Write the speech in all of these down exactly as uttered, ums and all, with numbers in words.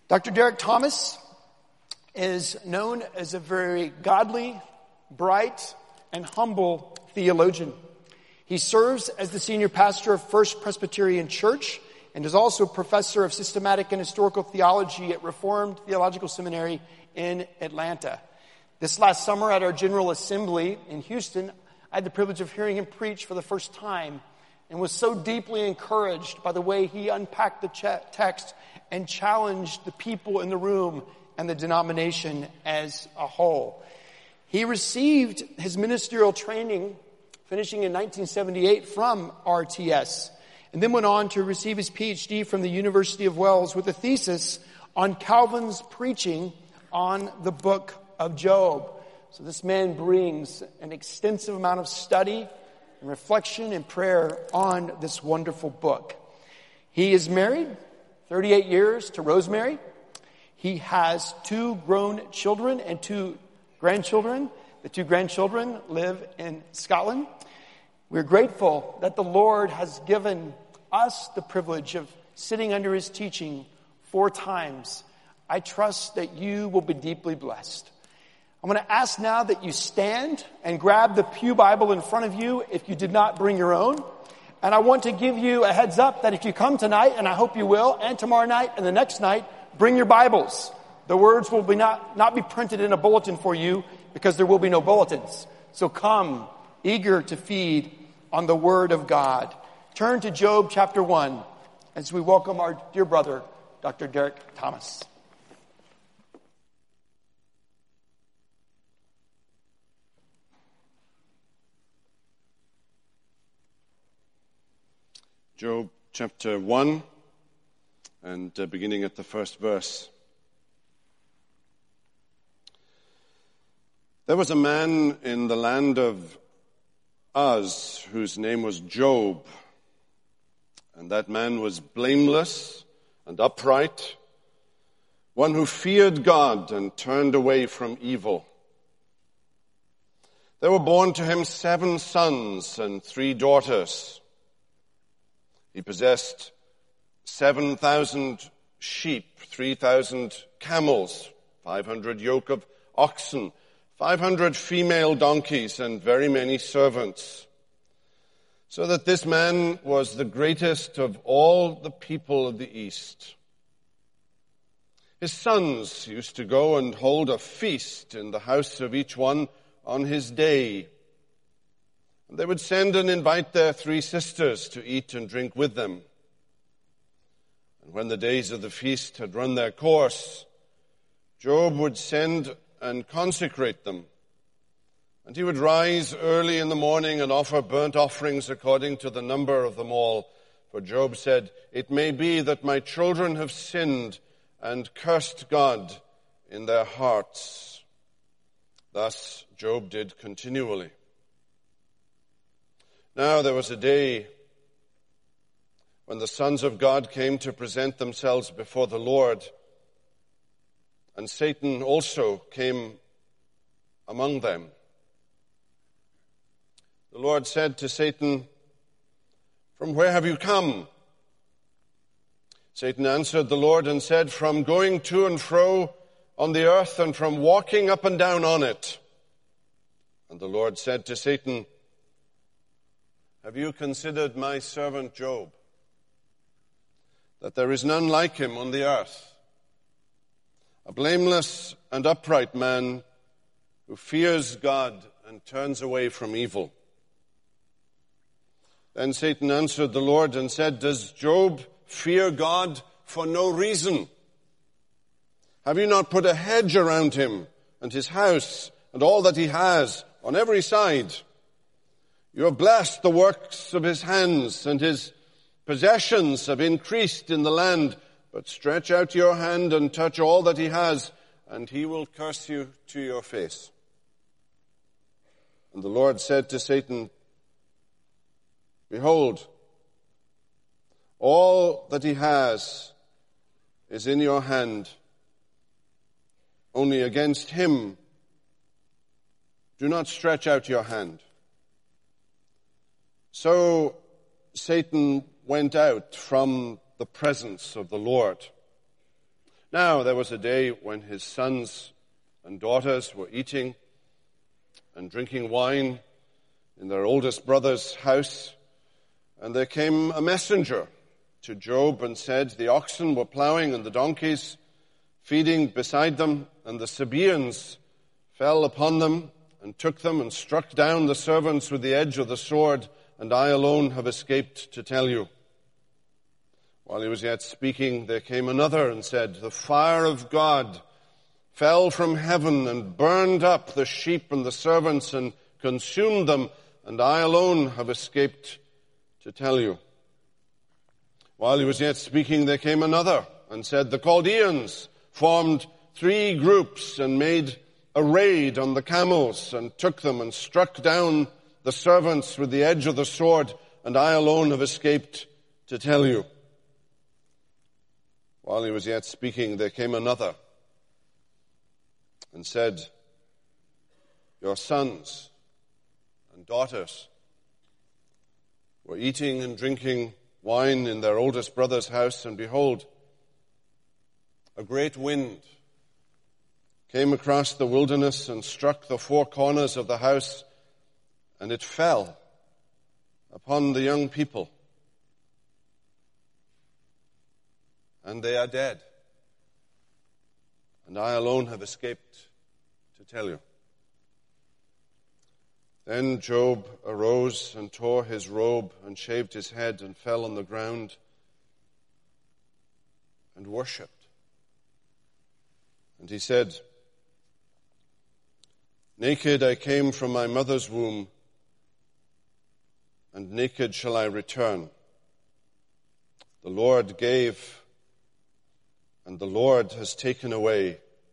Doctor Derek Thomas is known as a very godly, bright, and humble theologian. He serves as the senior pastor of First Presbyterian Church and is also professor of systematic and historical theology at Reformed Theological Seminary in Atlanta. This last summer at our General Assembly in Houston, I had the privilege of hearing him preach for the first time and was so deeply encouraged by the way he unpacked the ch- text and challenged the people in the room and the denomination as a whole. He received his ministerial training, finishing in nineteen seventy-eight, from R T S, and then went on to receive his P H D from the University of Wales with a thesis on Calvin's preaching on the book of Job. So this man brings an extensive amount of study and reflection and prayer on this wonderful book. He is married thirty-eight years to Rosemary. He has two grown children and two grandchildren. The two grandchildren live in Scotland. We're grateful that the Lord has given us the privilege of sitting under his teaching four times. I trust that you will be deeply blessed. I'm going to ask now that you stand and grab the Pew Bible in front of you if you did not bring your own. And I want to give you a heads up that if you come tonight, and I hope you will, and tomorrow night and the next night, bring your Bibles. The words will be not, not be printed in a bulletin for you because there will be no bulletins. So come, eager to feed on the Word of God. Turn to Job chapter one as we welcome our dear brother, Doctor Derek Thomas. Job chapter one, and uh, beginning at the first verse. There was a man in the land of Uz whose name was Job, and that man was blameless and upright, one who feared God and turned away from evil. There were born to him seven sons and three daughters. He possessed seven thousand sheep, three thousand camels, five hundred yoke of oxen, five hundred female donkeys, and very many servants. So that this man was the greatest of all the people of the East. His sons used to go and hold a feast in the house of each one on his day. They would send and invite their three sisters to eat and drink with them. And when the days of the feast had run their course, Job would send and consecrate them. And he would rise early in the morning and offer burnt offerings according to the number of them all. For Job said, "It may be that my children have sinned and cursed God in their hearts." Thus Job did continually. Now there was a day when the sons of God came to present themselves before the Lord, and Satan also came among them. The Lord said to Satan, "From where have you come?" Satan answered the Lord and said, "From going to and fro on the earth and from walking up and down on it." And the Lord said to Satan, "Have you considered my servant Job, that there is none like him on the earth, a blameless and upright man who fears God and turns away from evil?" Then Satan answered the Lord and said, "Does Job fear God for no reason? Have you not put a hedge around him and his house and all that he has on every side? You have blessed the works of his hands, and his possessions have increased in the land. But stretch out your hand and touch all that he has, and he will curse you to your face." And the Lord said to Satan, "Behold, all that he has is in your hand. Only against him do not stretch out your hand." So Satan went out from the presence of the Lord. Now there was a day when his sons and daughters were eating and drinking wine in their oldest brother's house, and there came a messenger to Job and said, the oxen were plowing and the donkeys feeding beside them, and the Sabaeans fell upon them and took them and struck down the servants with the edge of the sword, and I alone have escaped to tell you. While he was yet speaking, there came another and said, the fire of God fell from heaven and burned up the sheep and the servants and consumed them, and I alone have escaped to tell you. While he was yet speaking, there came another and said, the Chaldeans formed three groups and made a raid on the camels and took them and struck down the servants with the edge of the sword, and I alone have escaped to tell you. While he was yet speaking, there came another and said, your sons and daughters were eating and drinking wine in their oldest brother's house, and behold, a great wind came across the wilderness and struck the four corners of the house, and it fell upon the young people, and they are dead, and I alone have escaped to tell you. Then Job arose and tore his robe and shaved his head and fell on the ground and worshipped. And he said, naked I came from my mother's womb, and naked shall I return. The Lord gave, and the Lord has taken away.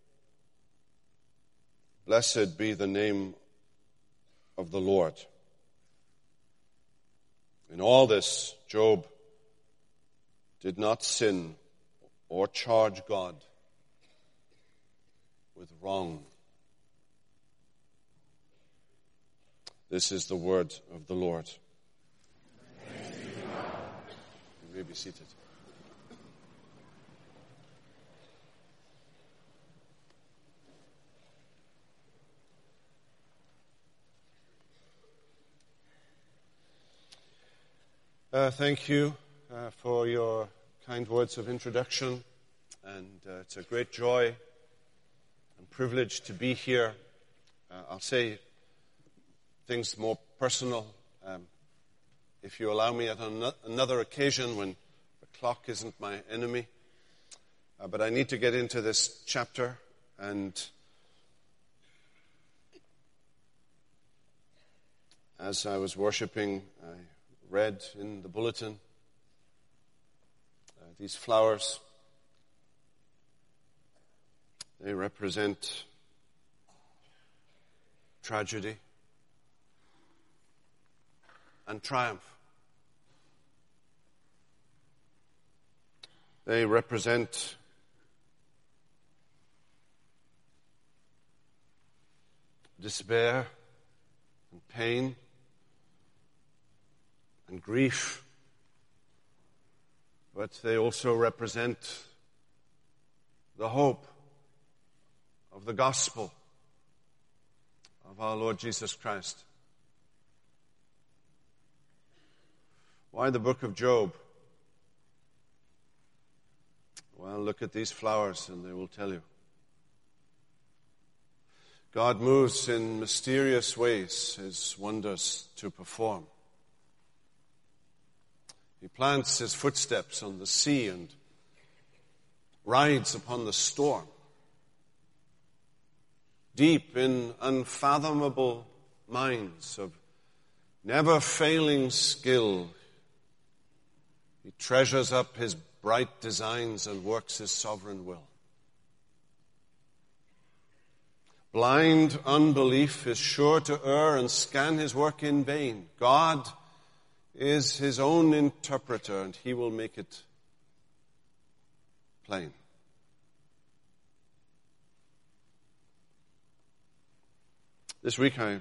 Blessed be the name of the Lord. In all this, Job did not sin or charge God with wrong. This is the word of the Lord. You may be seated. Uh, thank you uh, for your kind words of introduction, and uh, it's a great joy and privilege to be here. Uh, I'll say things more personal, um, if you allow me, at an- another occasion when the clock isn't my enemy. Uh, but I need to get into this chapter, and as I was worshiping, I read in the bulletin uh, these flowers. They represent tragedy and triumph. They represent despair and pain and grief, but they also represent the hope of the gospel of our Lord Jesus Christ. Why the book of Job? Well, look at these flowers and they will tell you. God moves in mysterious ways his wonders to perform. He plants his footsteps on the sea and rides upon the storm. Deep in unfathomable minds of never-failing skill, he treasures up his bright designs and works his sovereign will. Blind unbelief is sure to err and scan his work in vain. God is his own interpreter, and he will make it plain. This week I, I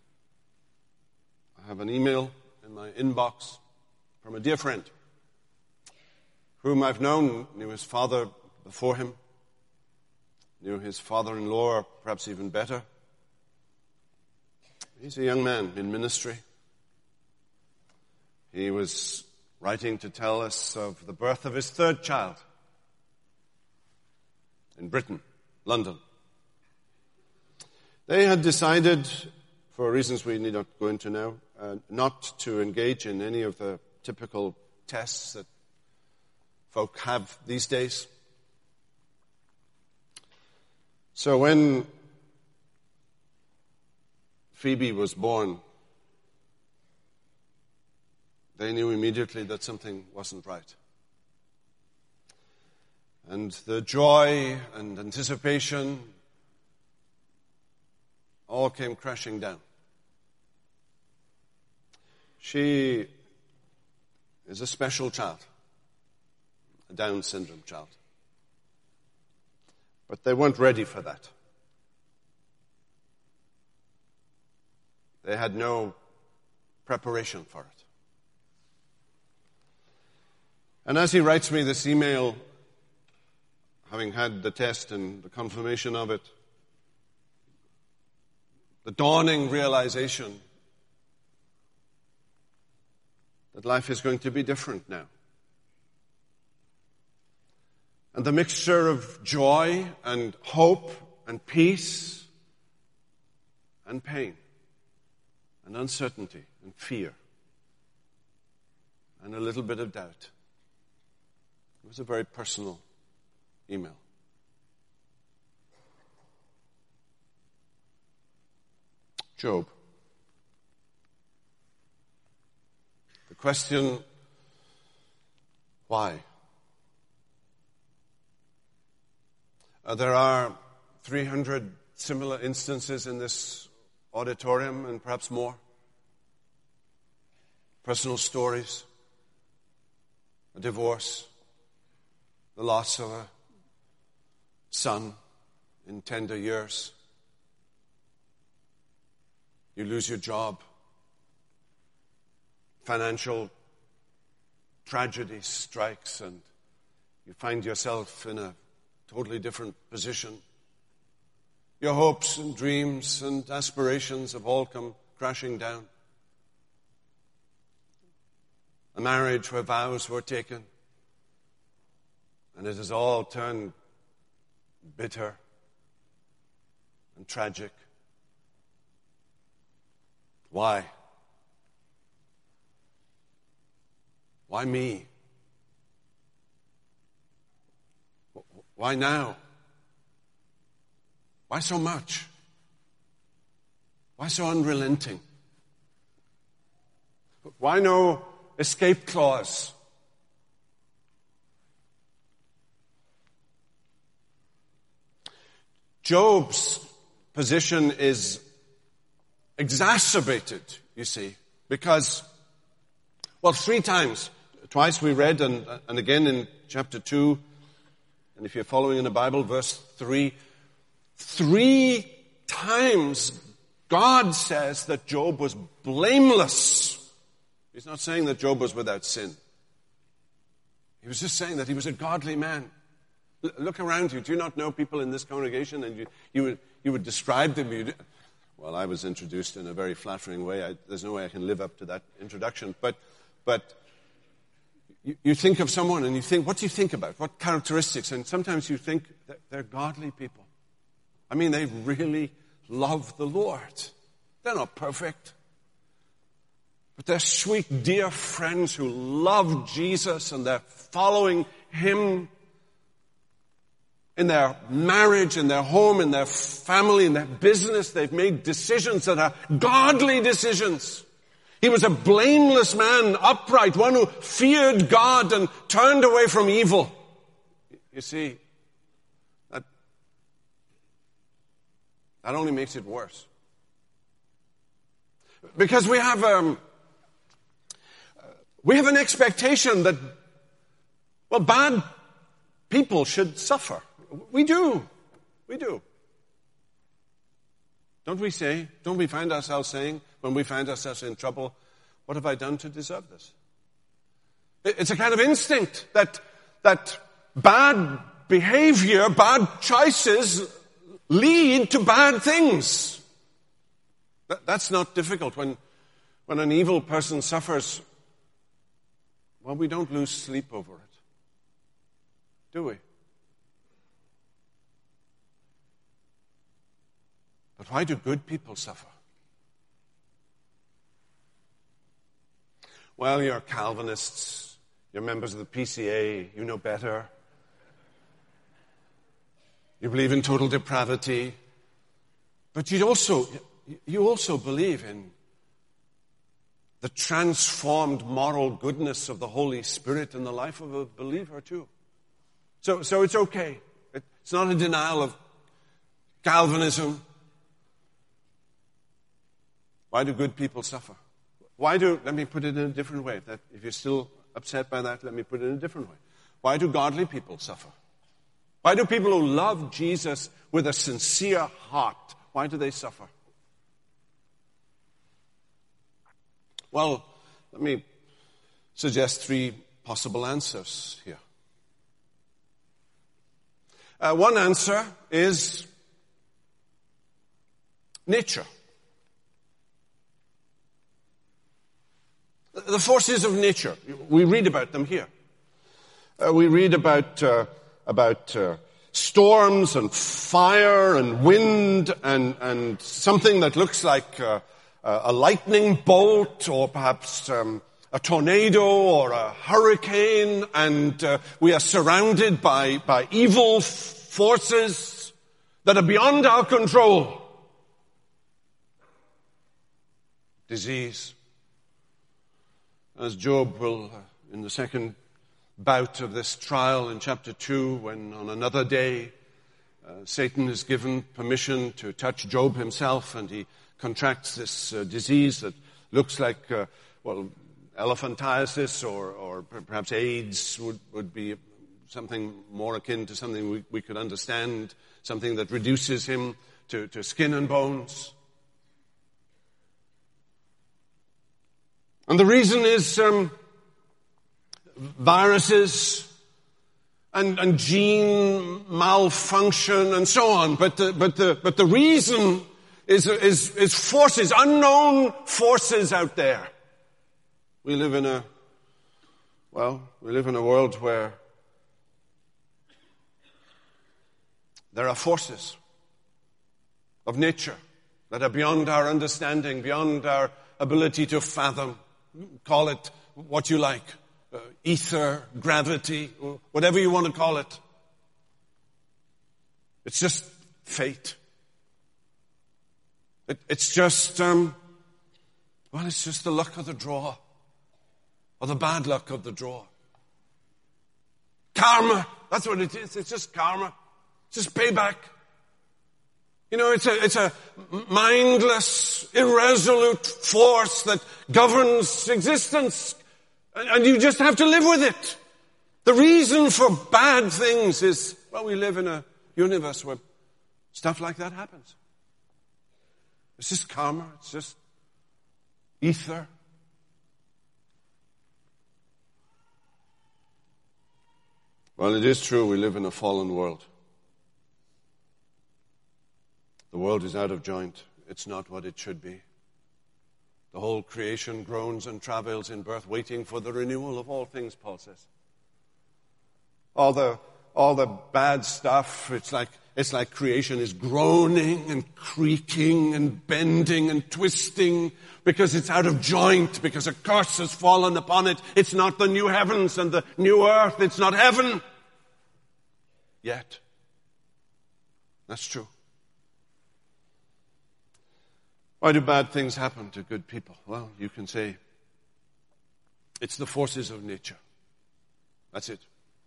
have an email in my inbox from a dear friend whom I've known, knew his father before him, knew his father-in-law, perhaps even better. He's a young man in ministry. He was writing to tell us of the birth of his third child in Britain, London. They had decided, for reasons we need not go into now, uh, not to engage in any of the typical tests that folk have these days. So when Phoebe was born, they knew immediately that something wasn't right. And the joy and anticipation all came crashing down. She is a special child, a Down syndrome child. But they weren't ready for that. They had no preparation for it. And as he writes me this email, having had the test and the confirmation of it, the dawning realization that life is going to be different now. And the mixture of joy and hope and peace and pain and uncertainty and fear and a little bit of doubt. It was a very personal email. Job. The question, why? Uh, there are three hundred similar instances in this auditorium and perhaps more. Personal stories, a divorce, the loss of a son in tender years. You lose your job. Financial tragedy strikes and you find yourself in a totally different position. Your hopes and dreams and aspirations have all come crashing down. A marriage where vows were taken, and it has all turned bitter and tragic. Why? Why me? Why now? Why so much? Why so unrelenting? Why no escape clause? Job's position is exacerbated, you see, because, well, three times, twice we read, and, and again in chapter two, and if you're following in the Bible, verse three, three times God says that Job was blameless. He's not saying that Job was without sin. He was just saying that he was a godly man. L- look around you. Do you not know people in this congregation? And you, you, would, you would describe them. You'd, well, I was introduced in a very flattering way. I, there's no way I can live up to that introduction. But, but you, you think of someone and you think, what do you think about? What characteristics? And sometimes you think that they're godly people. I mean, they really love the Lord. They're not perfect. But they're sweet, dear friends who love Jesus and they're following Him in their marriage, in their home, in their family, in their business. They've made decisions that are godly decisions. He was a blameless man, upright, one who feared God and turned away from evil. You see, that, that only makes it worse. Because we have um, we have an expectation that, well, bad people should suffer. We do. We do. Don't we say, don't we find ourselves saying, when we find ourselves in trouble, what have I done to deserve this? It's a kind of instinct that, that bad behavior, bad choices lead to bad things. That, that's not difficult. When, when an evil person suffers, well, we don't lose sleep over it, do we? But why do good people suffer? Well, you're Calvinists, you're members of the P C A, you know better. You believe in total depravity. But you also, you also believe in the transformed moral goodness of the Holy Spirit in the life of a believer too. So, so it's okay. It's not a denial of Calvinism. Why do good people suffer? Why do, let me put it in a different way. That if you're still upset by that, let me put it in a different way. Why do godly people suffer? Why do people who love Jesus with a sincere heart, why do they suffer? Well, let me suggest three possible answers here. Uh, one answer is nature. The forces of nature, we read about them here. Uh, we read about uh, about uh, storms and fire and wind and, and something that looks like uh, a lightning bolt or perhaps um, a tornado or a hurricane, and uh, we are surrounded by, by evil f- forces that are beyond our control. Disease. As Job will, uh, in the second bout of this trial in chapter two, when on another day uh, Satan is given permission to touch Job himself, and he contracts this uh, disease that looks like, uh, well, elephantiasis or, or perhaps AIDS would, would be something more akin to something we, we could understand, something that reduces him to, to skin and bones. And the reason is um, viruses and, and gene malfunction and so on. But the, but the, but the reason is, is, is forces, unknown forces out there. We live in a, well, we live in a world where there are forces of nature that are beyond our understanding, beyond our ability to fathom. Call it what you like. Uh, ether, gravity, whatever you want to call it. It's just fate. It, it's just, um, well, it's just the luck of the draw. Or the bad luck of the draw. Karma. That's what it is. It's just karma. It's just payback. You know, it's a, it's a mindless, irresolute force that governs existence. And, and you just have to live with it. The reason for bad things is, well, we live in a universe where stuff like that happens. It's just karma. It's just ether. Well, it is true we live in a fallen world. The world is out of joint. It's not what it should be. The whole creation groans and travails in birth, waiting for the renewal of all things, Paul says. All the, all the bad stuff, it's like, it's like creation is groaning and creaking and bending and twisting because it's out of joint, because a curse has fallen upon it. It's not the new heavens and the new earth. It's not heaven yet. That's true. Why do bad things happen to good people? Well, you can say it's the forces of nature. That's it.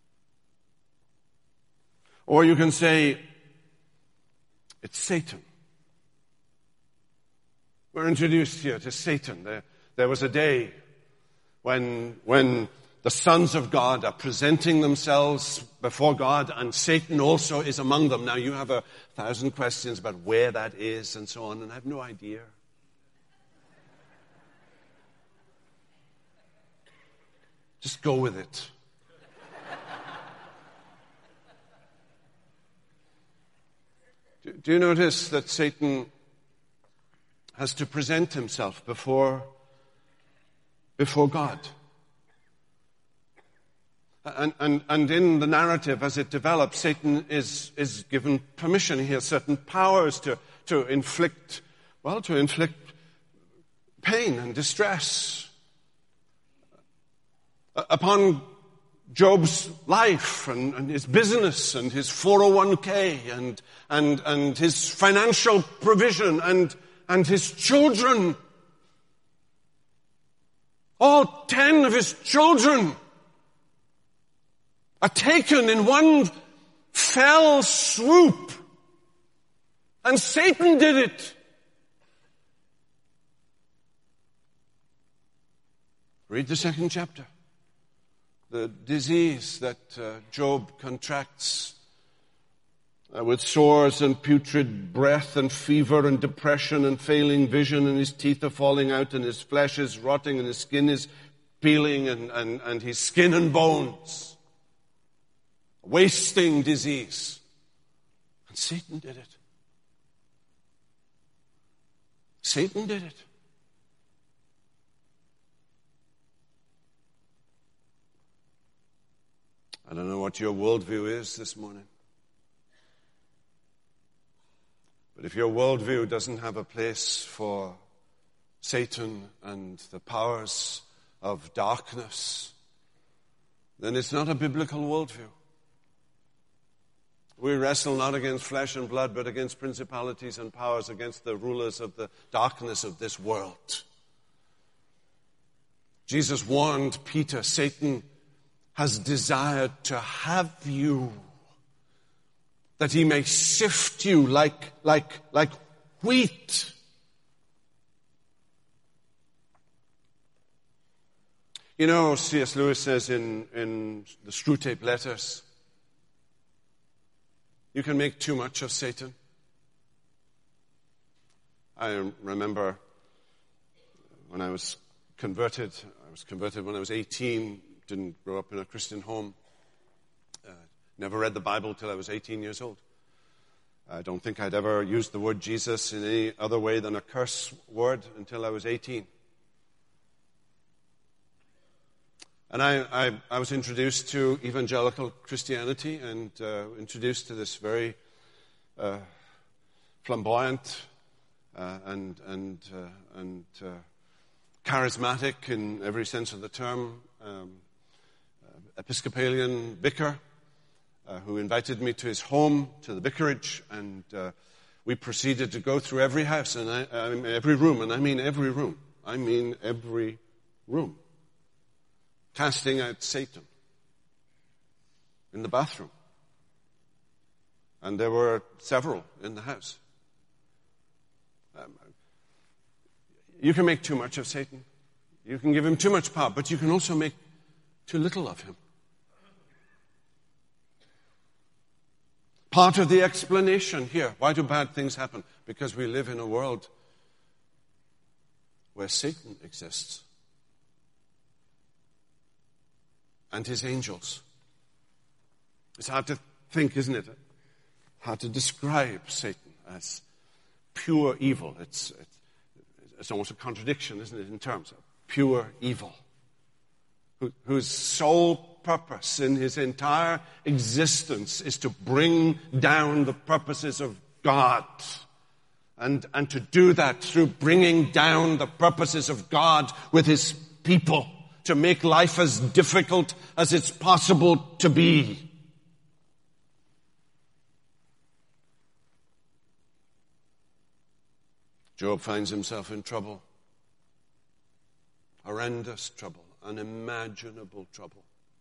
Or you can say it's Satan. We're introduced here to Satan. There, there was a day when, when the sons of God are presenting themselves before God, and Satan also is among them. Now, you have a thousand questions about where that is and so on, and I have no idea. Just go with it. Do, do you notice that Satan has to present himself before, before God? And, and, and in the narrative as it develops, Satan is, is given permission. He has certain powers to, to inflict, well, to inflict pain and distress upon Job's life and, and his business and his four oh one k and, and, and his financial provision and, and his children. All ten of his children are taken in one fell swoop. And Satan did it. Read the second chapter. The disease that uh, Job contracts uh, with sores and putrid breath and fever and depression and failing vision, and his teeth are falling out and his flesh is rotting and his skin is peeling and, and, and his skin and bones. Wasting disease. And Satan did it. Satan did it. I don't know what your worldview is this morning. But if your worldview doesn't have a place for Satan and the powers of darkness, then it's not a biblical worldview. We wrestle not against flesh and blood, but against principalities and powers, against the rulers of the darkness of this world. Jesus warned Peter, Satan has desired to have you, that he may sift you like, like, like wheat. You know, C S Lewis says in, in the Screwtape Letters, you can make too much of Satan. I remember when I was converted, I was converted when I was eighteen, didn't grow up in a Christian home, uh, never read the Bible till I was eighteen years old. I don't think I'd ever used the word Jesus in any other way than a curse word until I was eighteen. And I, I, I was introduced to evangelical Christianity and uh, introduced to this very uh, flamboyant uh, and and uh, and uh, charismatic in every sense of the term um, uh, Episcopalian vicar uh, who invited me to his home, to the vicarage, and uh, we proceeded to go through every house and I, I mean, every room, and I mean every room. I mean every room. Casting out Satan in the bathroom. And there were several in the house. Um, you can make too much of Satan. You can give him too much power, but you can also make too little of him. Part of the explanation here, why do bad things happen? Because we live in a world where Satan exists. And his angels. It's hard to think, isn't it? Hard to describe Satan as pure evil. It's, it's, it's almost a contradiction, isn't it, in terms of pure evil. Who, whose sole purpose in his entire existence is to bring down the purposes of God. And, and to do that through bringing down the purposes of God with his people. To make life as difficult as it's possible to be. Job finds himself in trouble. Horrendous trouble. Unimaginable trouble.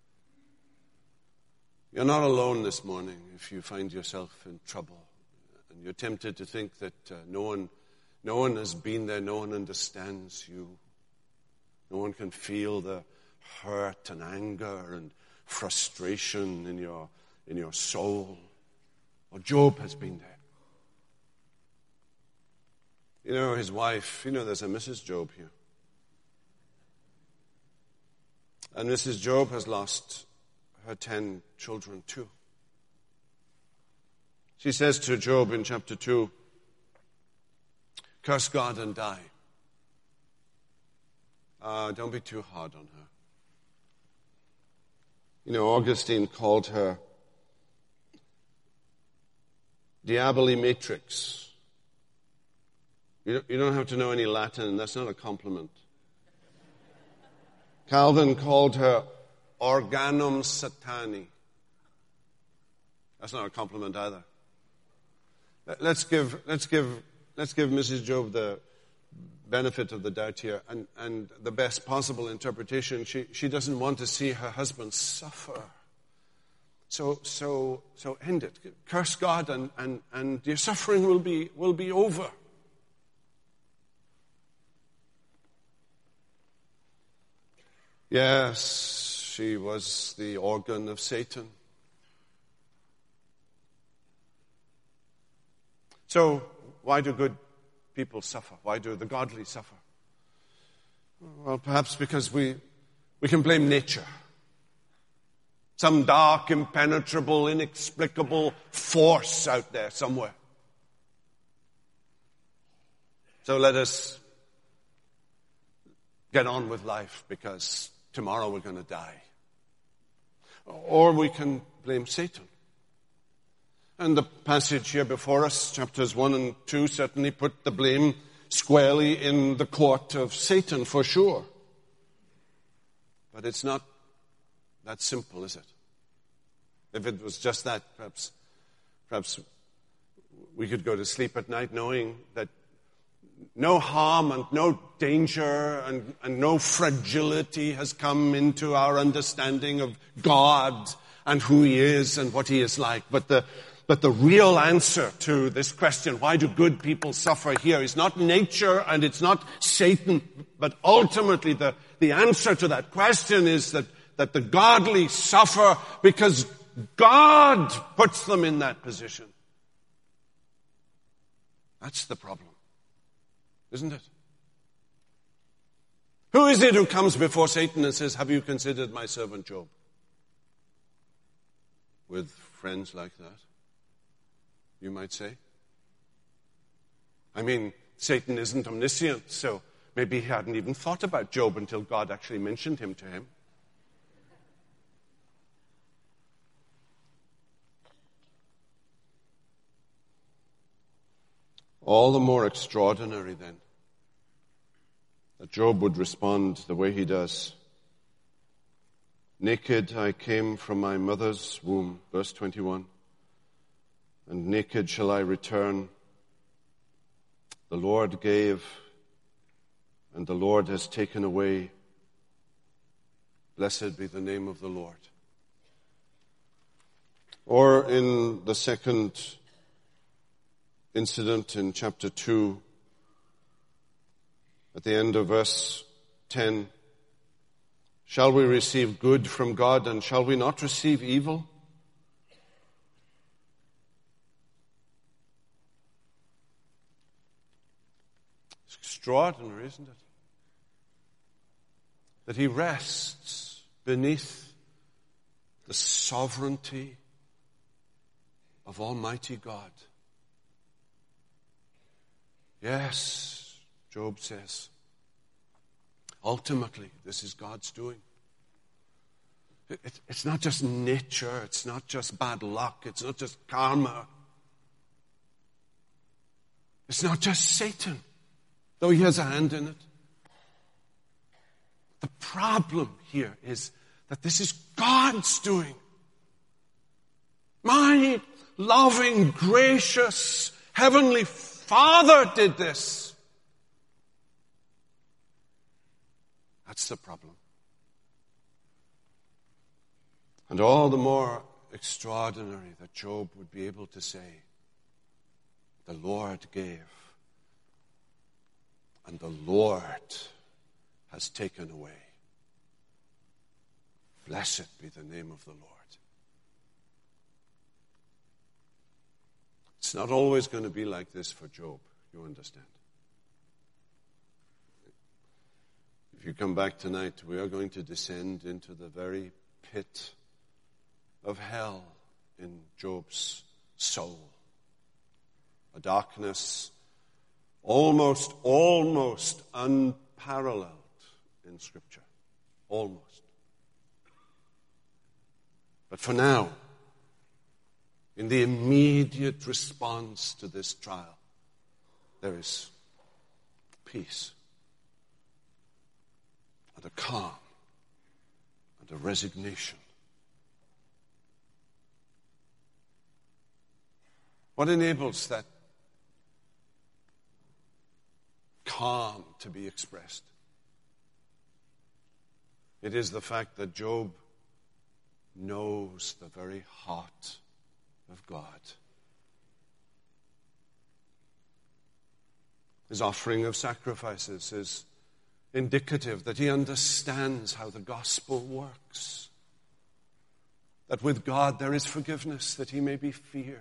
You're not alone this morning if you find yourself in trouble. And you're tempted to think that uh, no one, no one has been there, no one understands you. No one can feel the hurt and anger and frustration in your, in your soul. Well, Job has been there. You know, his wife, you know, there's a Missus Job here. And Missus Job has lost her ten children too. She says to Job in chapter two, curse God and die. Uh, don't be too hard on her. You know, Augustine called her Diaboli Matrix. You don't, you don't have to know any Latin, that's not a compliment. Calvin called her Organum Satani. That's not a compliment either. Let's give, let's give, let's give Missus Job the benefit of the doubt here, and, and the best possible interpretation. She, she doesn't want to see her husband suffer. So, so, so end it. Curse God, and, and, and your suffering will be, will be over. Yes, she was the organ of Satan. So, why do good people suffer? Why do the godly suffer? Well, perhaps because we, we can blame nature. Some dark, impenetrable, inexplicable force out there somewhere. So let us get on with life because tomorrow we're going to die. Or we can blame Satan. And the passage here before us, chapters one and two, certainly put the blame squarely in the court of Satan, for sure. But it's not that simple, is it? If it was just that, perhaps, perhaps we could go to sleep at night knowing that no harm and no danger and, and no fragility has come into our understanding of God and who He is and what He is like. But the But the real answer to this question, why do good people suffer here, is not nature and it's not Satan, but ultimately the, the answer to that question is that, that the godly suffer because God puts them in that position. That's the problem, isn't it? Who is it who comes before Satan and says, have you considered my servant Job? With friends like that, you might say. I mean, Satan isn't omniscient, so maybe he hadn't even thought about Job until God actually mentioned him to him. All the more extraordinary, then, that Job would respond the way he does. Naked I came from my mother's womb, verse twenty-one. And naked shall I return. The Lord gave, and the Lord has taken away. Blessed be the name of the Lord. Or in the second incident in chapter two, at the end of verse ten, shall we receive good from God, and shall we not receive evil? Extraordinary, isn't it? That he rests beneath the sovereignty of Almighty God. Yes, Job says, ultimately, this is God's doing. It, it, it's not just nature, it's not just bad luck, it's not just karma. It's not just Satan, though he has a hand in it. The problem here is that this is God's doing. My loving, gracious, heavenly Father did this. That's the problem. And all the more extraordinary that Job would be able to say, the Lord gave, and the Lord has taken away. Blessed be the name of the Lord. It's not always going to be like this for Job, you understand. If you come back tonight, we are going to descend into the very pit of hell in Job's soul. a darkness almost, almost unparalleled in Scripture. Almost. But for now, in the immediate response to this trial, there is peace and a calm and a resignation. What enables that calm to be expressed? It is the fact that Job knows the very heart of God. His offering of sacrifices is indicative that he understands how the gospel works. That with God there is forgiveness, that he may be feared.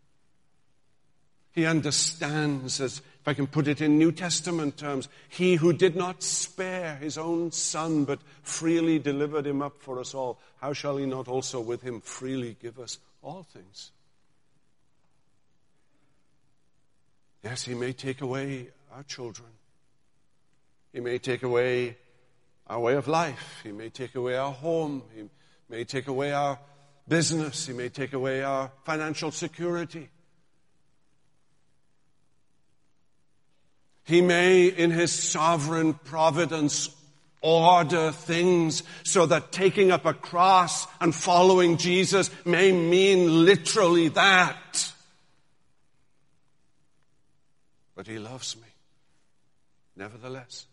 He understands, as if I can put it in New Testament terms, he who did not spare his own son, but freely delivered him up for us all, how shall he not also with him freely give us all things? Yes, he may take away our children. He may take away our way of life. He may take away our home. He may take away our business. He may take away our financial security. He may, in his sovereign providence, order things so that taking up a cross and following Jesus may mean literally that. But he loves me, nevertheless.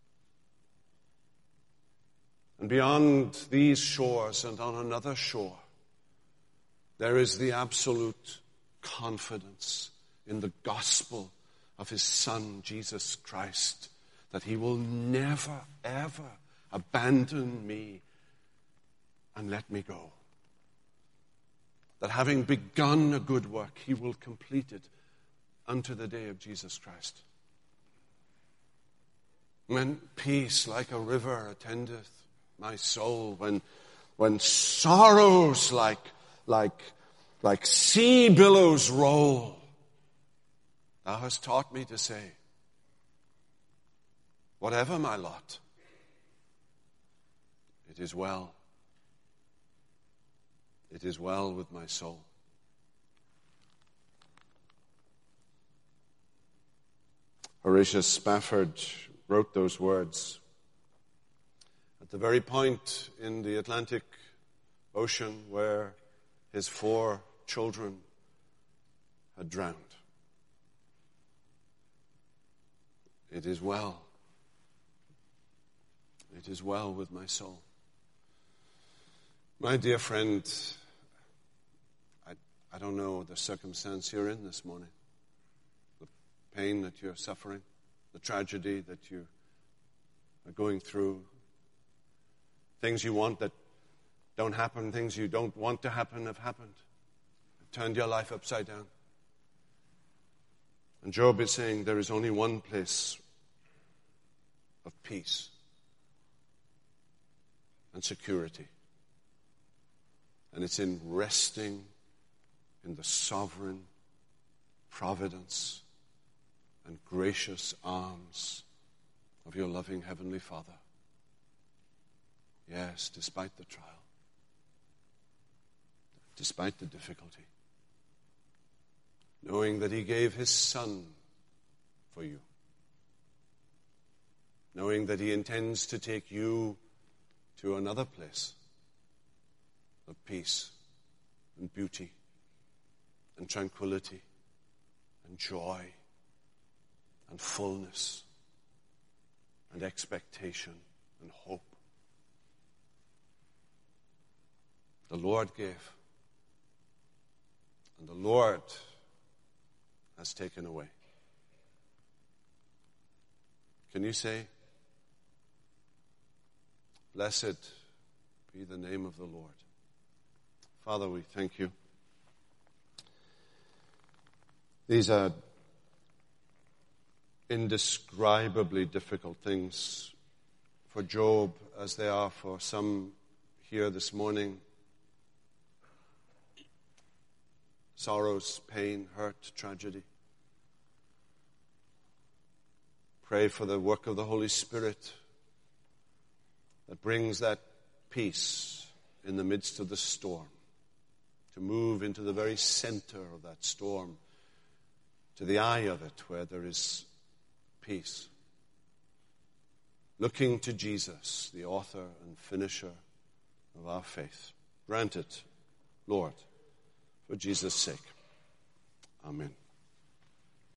And beyond these shores and on another shore, there is the absolute confidence in the gospel of his Son, Jesus Christ, that he will never, ever abandon me and let me go. That having begun a good work, he will complete it unto the day of Jesus Christ. When peace like a river attendeth my soul, when when sorrows like like like sea billows roll, thou hast taught me to say, whatever my lot, it is well. It is well with my soul. Horatius Spafford wrote those words at the very point in the Atlantic Ocean where his four children had drowned. It is well. It is well with my soul. My dear friend, I, I don't know the circumstance you're in this morning, the pain that you're suffering, the tragedy that you are going through, things you want that don't happen, things you don't want to happen have happened, have turned your life upside down. And Job is saying there is only one place of peace and security. And it's in resting in the sovereign providence and gracious arms of your loving Heavenly Father. Yes, despite the trial, despite the difficulty, knowing that He gave His Son for you, knowing that He intends to take you to another place of peace and beauty and tranquility and joy and fullness and expectation and hope. The Lord gave, and the Lord has taken away. Can you say, blessed be the name of the Lord? Father, we thank you. These are indescribably difficult things for Job, as they are for some here this morning. Sorrows, pain, hurt, tragedy. Pray for the work of the Holy Spirit that brings that peace in the midst of the storm, to move into the very center of that storm, to the eye of it where there is peace. Looking to Jesus, the author and finisher of our faith. Grant it, Lord, for Jesus' sake. Amen.